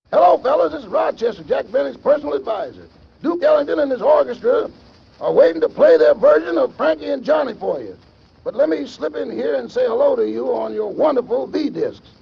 Hello, fellas. This is Rochester, Jack Benny's personal advisor. Duke Ellington and his orchestra are waiting to play their version of Frankie and Johnny for you. But let me slip in here and say hello to you on your wonderful V-discs.